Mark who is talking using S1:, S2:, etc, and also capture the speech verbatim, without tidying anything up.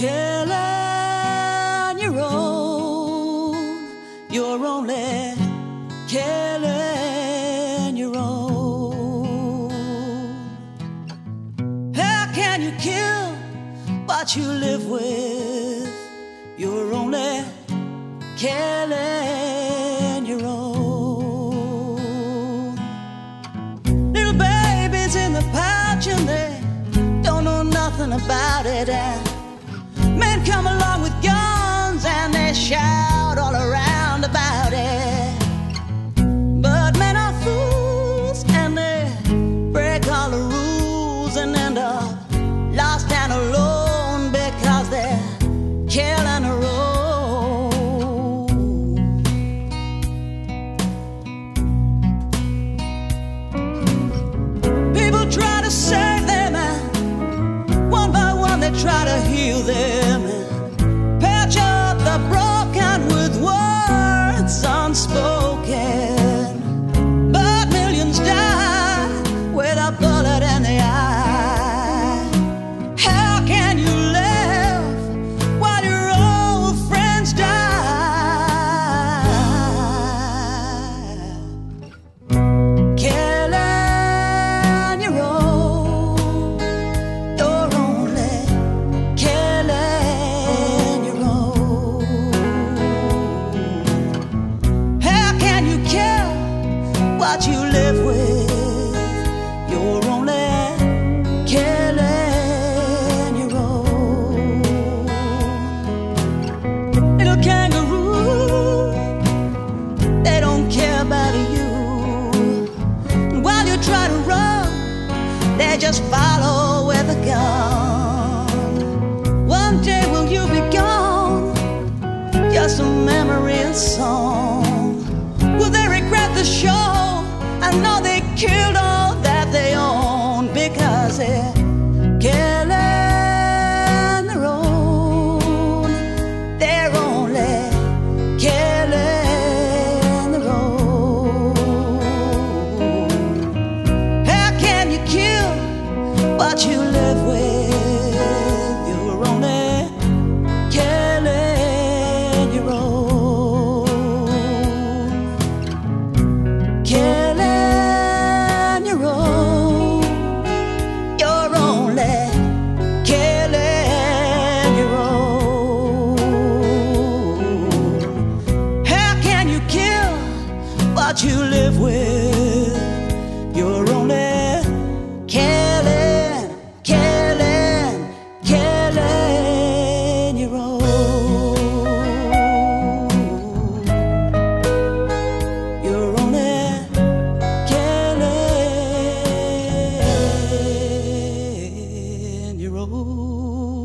S1: killing your own. You're only killing your own. How can you kill what you live with? You're only killing your own. Little babies in the pouch and they don't know nothing about it, and men come along with guns and they shout all around about it. But men are fools and they break all the rules and end up lost and alone because they're killing their own. People try to save them and one by one they try to heal them and patch up the broken with words unspoken. But millions die with a bullet in the eye. How can you live while your old friends die? Killing your own. You're only killing your own. How can you kill what you live with? You're only killing your own. Little kangaroo, they don't care about you. And while you try to run, they just follow with a gun. One day will you be gone, just a memory and song. Will they regret the show? I know they killed all that they own because they're killing their own. They're only killing their own. How can you kill what you live with? You're only killing your own. Killing your own. You're only killing your own. How can you kill what you live with? You're only killing, killing, killing your own. You're only killing your own.